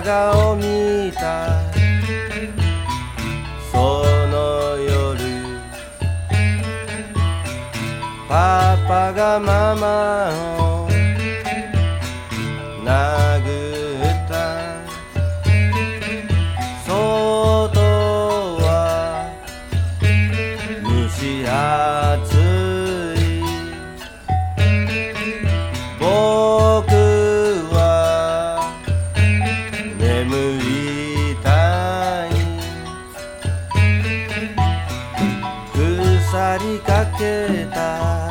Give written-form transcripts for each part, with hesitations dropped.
画を見たその夜、パパがママを殴った。外は蒸し暑い。僕は眠りたい。腐りかけた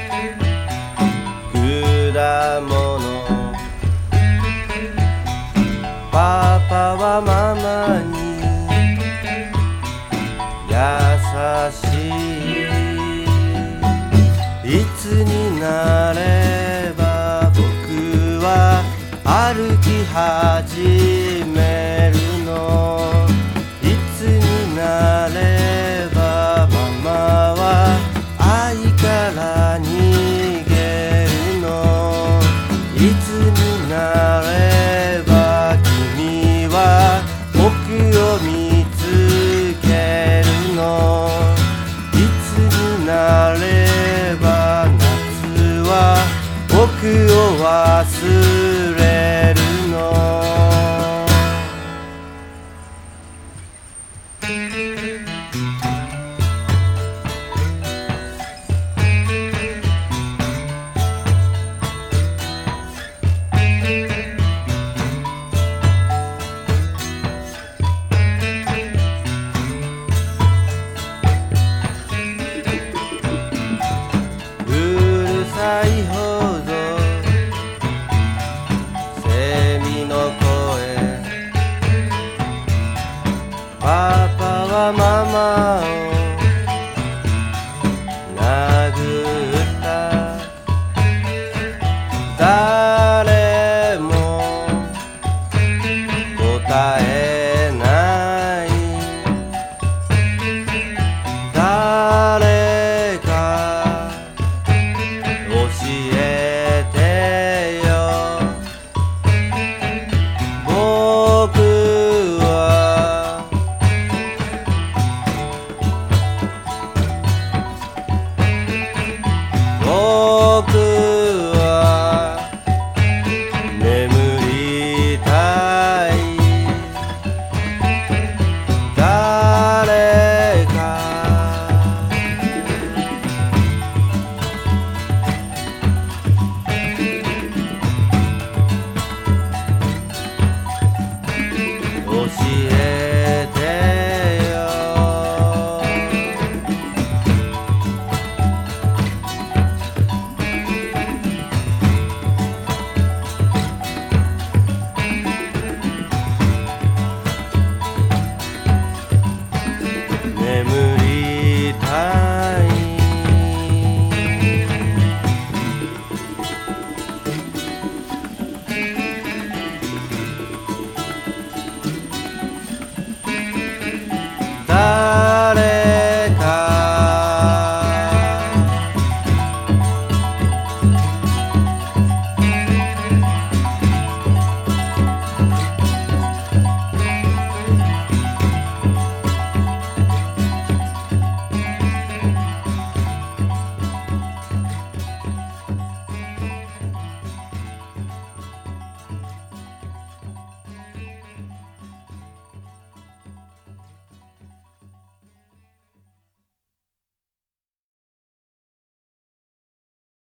果物、パパはママに優しい。いつになれば僕は歩き始めるの。いつになればママは愛から逃げるの。いつになれば君は僕を見つけるの。いつになれば夏は僕を忘れるの。うるさい